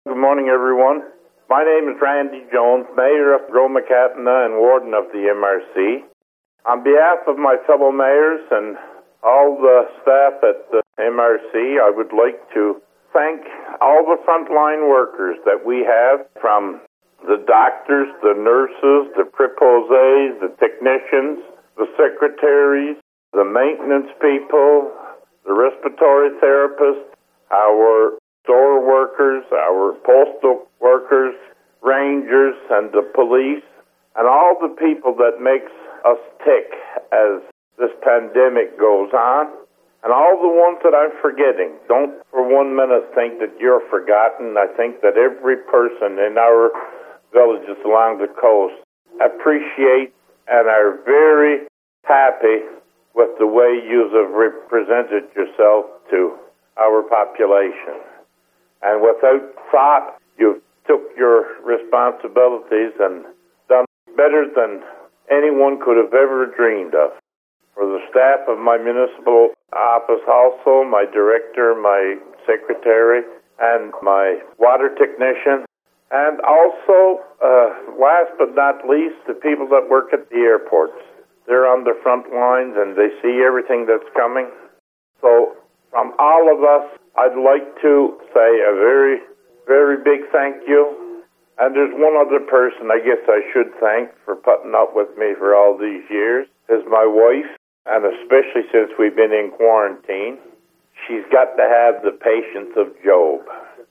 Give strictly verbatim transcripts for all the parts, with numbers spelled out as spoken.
Good morning, everyone. My name is Randy Jones, Mayor of Grow-McCatna and Warden of the M R C. On behalf of my fellow mayors and all the staff at the M R C, I would like to thank all the frontline workers that we have, from the doctors, the nurses, the preposés, the technicians, the secretaries, the maintenance people, the respiratory therapists, our store workers, our postal workers, rangers, and the police, and all the people that makes us tick as this pandemic goes on, and all the ones that I'm forgetting. Don't for one minute think that you're forgotten. I think that every person in our villages along the coast appreciate and are very happy with the way you have represented yourself to our population. And without thought, you took your responsibilities and done better than anyone could have ever dreamed of. For the staff of my municipal office also, my director, my secretary, and my water technician, and also, uh, last but not least, the people that work at the airports. They're on the front lines and they see everything that's coming. So from all of us, I'd like to say a very, very big thank you. And there's one other person I guess I should thank for putting up with me for all these years, is my wife, and especially since we've been in quarantine. She's got to have the patience of Job.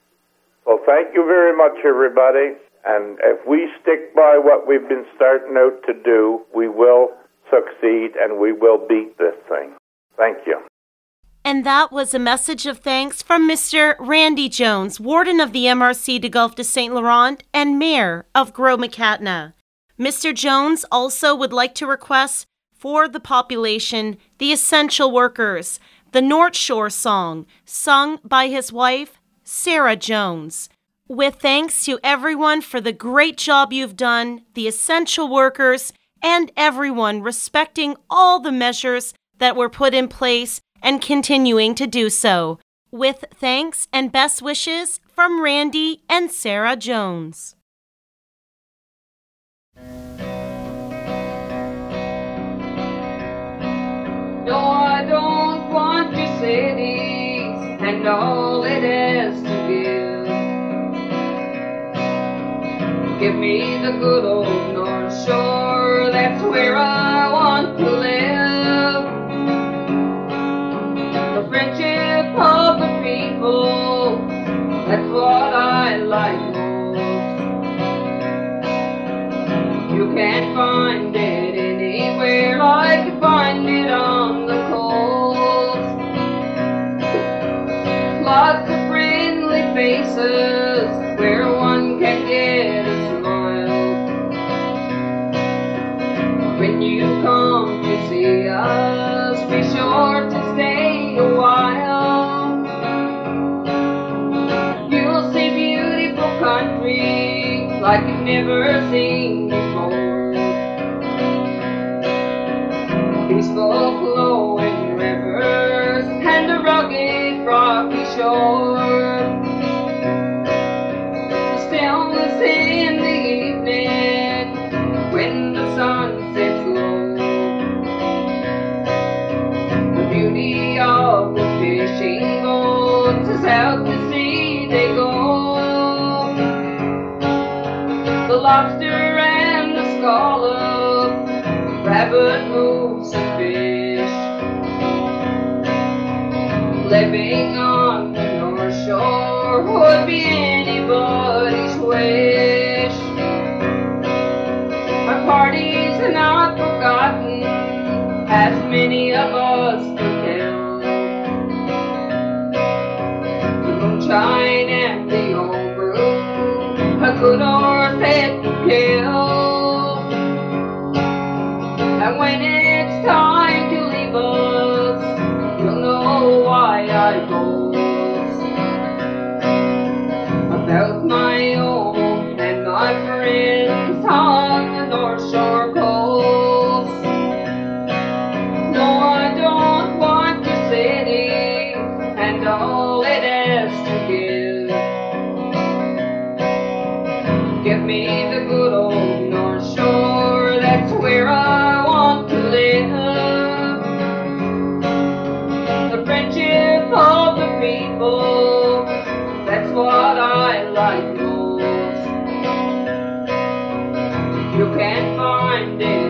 So thank you very much, everybody. And if we stick by what we've been starting out to do, we will succeed and we will beat this thing. Thank you. And that was a message of thanks from Mister Randy Jones, Warden of the M R C de Gulf de Saint Laurent and Mayor of Grow-McCatna. Mister Jones also would like to request for the population the Essential Workers, the North Shore song, sung by his wife, Sarah Jones. With thanks to everyone for the great job you've done, the essential workers, and everyone respecting all the measures that were put in place and continuing to do so. With thanks and best wishes from Randy and Sarah Jones. No, I don't want your cities and all it has to give. Give me the good old North Shore, that's where I want to live. The friendship of the people, that's what I like most. You can't find it anywhere like you find it on the coast. Lots of friendly faces where one can get a smile. When you come to see us, be sure to stay a while. You'll see beautiful country like you've never seen before. Peaceful flowing rivers and a rugged rocky shore. The stillness in the evening when the sun sets low. The beauty of the fishing boats is out to sea they go. The lobster and the scallop, rabbit moves and fish, living on the North Shore would be anybody's wish. Our parties are not forgotten, as many of us could tell. The moonshine and the old brew, a good horse head to kill. And when it's time to leave us, you'll know why I boast about my own and my friends on the North Shore coast. No, I don't want your city and all it has to give. You can't find it